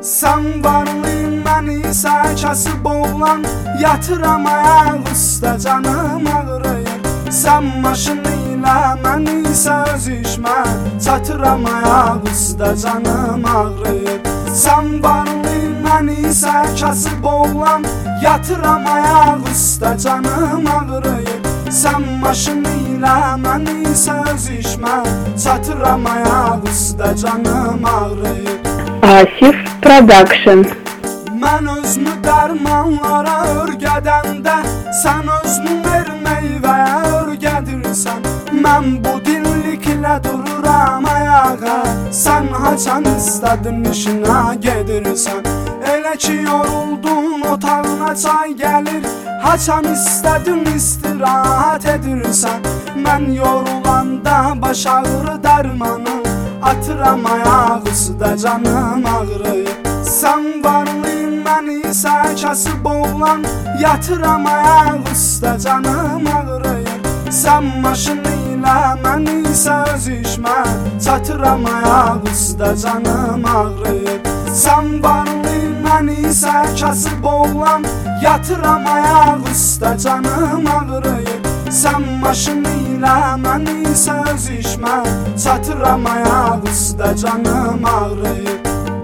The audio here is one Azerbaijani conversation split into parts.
Sən varlıyım məni isə kəsib oğlan, yatıram ayaq üstə canım ağrıyır. Sən maşın ilə məni isə öz işmə, çatıram ayaq üstə canım ağrıyır. Sən varlıyım məni isə kəsib oğlan, yatıram ayaq üstə canım ağrıyır. Sən maşın ilə məni isə öz işmə, çatıram ayaq üstə canım ağrıyır. Asif Production. Mən özümü dərmanlara örgədəndə, sən özünü meyvəyə örgədirsən. Mən bu dilliklə dururam ayağa, sən haçan istədin işinə gedirsən. Elə ki yoruldun otağına çay gəlir, haçan istədin istirahat edirsən. Mən yorulanda baş ağrı dərmanı, atıram ayaq üstə canım ağrıyır. Sən varlıyım məni isə kəsib oğlan, yatıram ayaq üstə canım ağrıyır. Sən maşın ilə məni isə öz işmə, çatıram ayaq üstə canım ağrıyır. Sən varlıyım məni isə kəsib oğlan, yatıram ayaq üstə canım ağrıyır. Sən maşın ilə məni isə öz işmə, çatıram ayaq üstə canım ağrıyır.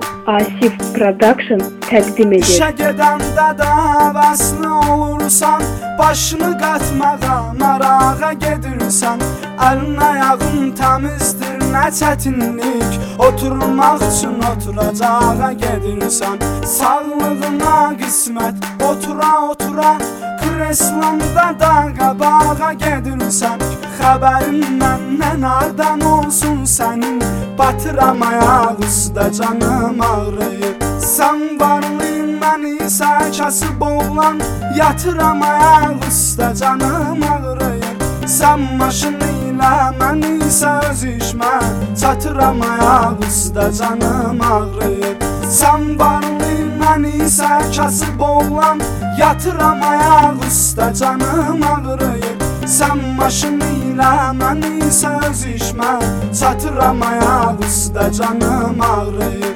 Asif Production təqdim edir. İşə gedəndə də həvəsli olursan, başını qatmağa marağa gedirsən. Əlin ayağın təmizdir, nə çətinlik, oturmaq üçün oturacağa gedirsən. Sağlığına qismət, otura kreslanda da qabağa gedirsən. Xəbərin məndən hardan olsun sənin, batıram ayaq üstə canım ağrıyır. Sən varlıyım məni isə kəsib oğlan, yatıram ayaq üstə canım ağrıyır. Sən maşın ilə məni isə öz işmə, çatıram ayaq üstə canım ağrıyır. Sən varlıyım məni isə kəsib oğlan, yatıram ayaq üstə canım ağrıyır. Sən maşın ilə məni isə öz işmə, çatıram ayaq üstə canım ağrıyır.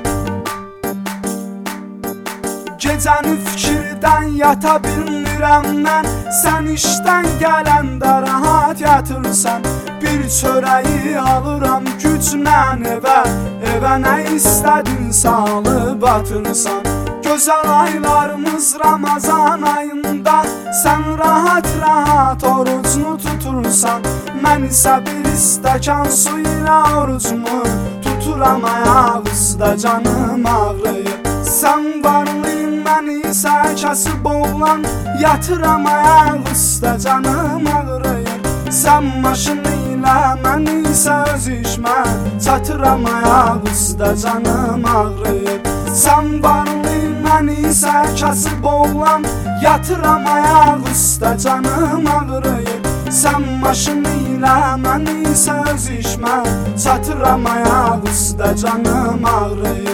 Gecəni fikirdən yata bilmirəm mən, sən işdən gələndə rahat yatırsan. Bir çörəyi alıram güclə evə nə istədin salıb atırsan. Gözəl aylarımız Ramazan ayında, sən rahat orucunu tutursan. Mən isə bir stəkan su ilə orucumu tuturam ayaq üstə canım ağrıyır. Sən varlıyım məni isə kəsib oğlan, yatıram ayaq üstə canım ağrıyır. Sən maşın ilə məni isə öz işmə, çatıram ayaq üstə canım ağrıyır. Sən varlıyım məni isə kəsib oğlan, yatıram ayaq üstə canım ağrıyır. Sən maşın ilə məni isə öz işmə, çatıram ayaq üstə canım ağrıyır.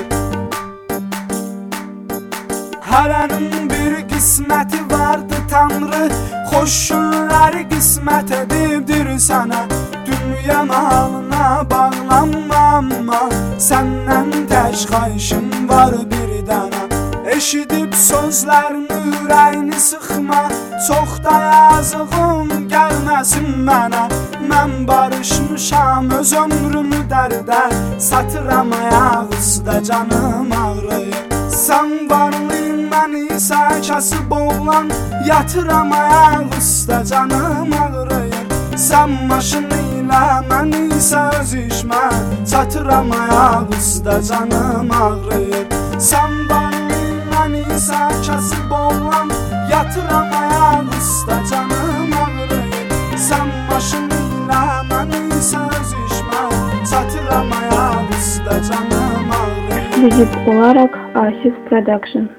Hərənin bir qisməti vardı Tanrı, xoş günləri qismət edibdir sənə. Dünya malına bağlanma, amma səndən tək xahişim var bir dənə. Eşidib sözlərini ürəyini sıxma, çox da yazığım gəlməsin mənə. Mən barışmışam öz ömrümü dərdə, satıram ayaq üstə canım ağrıyır. Sən varlıyım məni isə kəsib oğlan, yatıram ayaq üstə canım ağrıyır. Sən maşın ilə məni isə öz işmə, çatıram ayaq üstə canım ağrıyır. Sən varlıyım məni isə kəsib oğlan, yatıram ayaq üstə canım ağrıyır. Sən maşın ilə məni isə öz işmə, çatıram ayaq üstə canım ağrıyır. Ekskluziv olaraq Asif Production.